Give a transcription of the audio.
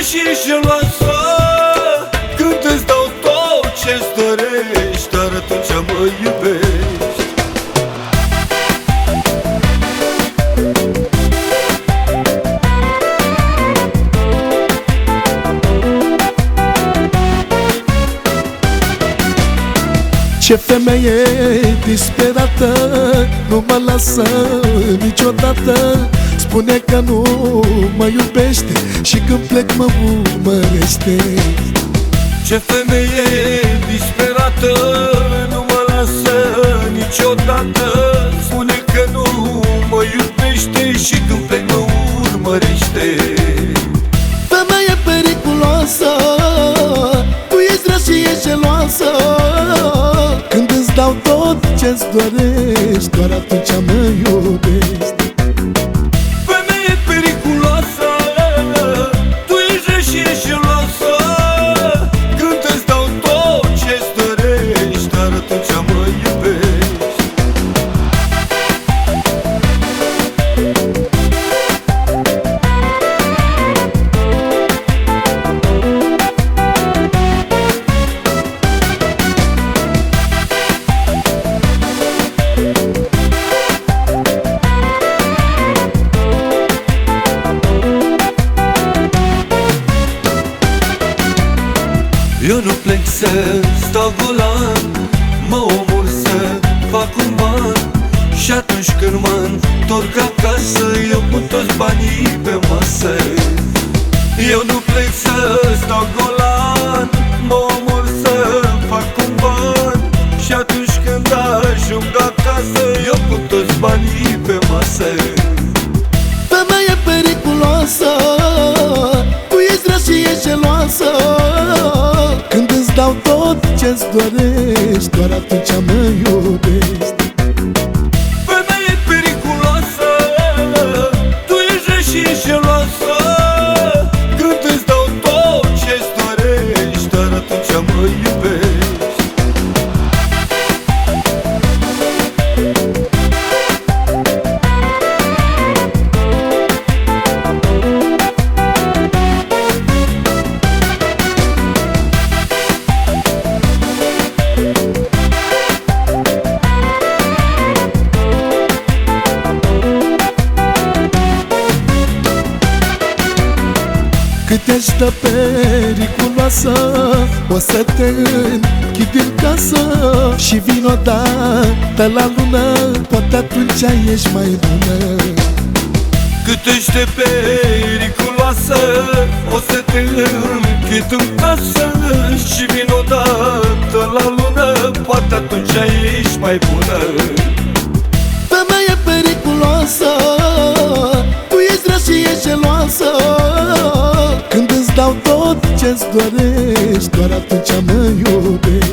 și jeloasă când îți dau tot ce-ți dorești, dar atunci mă iubești. Ce femeie disperată nu mă lasă niciodată. Spune că nu mă iubește și când plec mă urmărește. Ce femeie disperată nu mă lasă niciodată. Spune că nu mă iubește și când plec mă urmărește. Femeie periculoasă, tu ești rea și ești geloasă. Când îți dau tot ce-ți dorești, doar atunci mă iubești. Femeie periculoasă, tu ești rea și ești geloasă. Când îți dau tot ce-ți dorești, doar atunci mă iubești. Eu nu plec să stau golan, mă omor să fac un ban. Și atunci când mă întorc acasă, eu pun toți banii pe masă. Eu nu plec să stau golan, mă omor să fac un ban. Și atunci când ajung acasă, eu pun toți banii pe masă. Femeie periculoasă, tu ești rea și ești geloasă. Când îți dau tot ce-ți dorești, doar atunci mă iubești. Femeie periculoasă, tu ești rea și ești geloasă. Când îți dau tot ce-ți dorești, doar atunci mă iubești. Cât ești de periculoasă, o să te închid în casă și vin odată la lună, poate atunci ești mai bună. Cât ești de periculoasă, o să te închid în casă și vin odată la lună, poate atunci ești mai bună. Femeie periculoasă, tu ești rea și ești geloasă. Când îți dau tot ce-ți dorești, doar atunci mă iubești.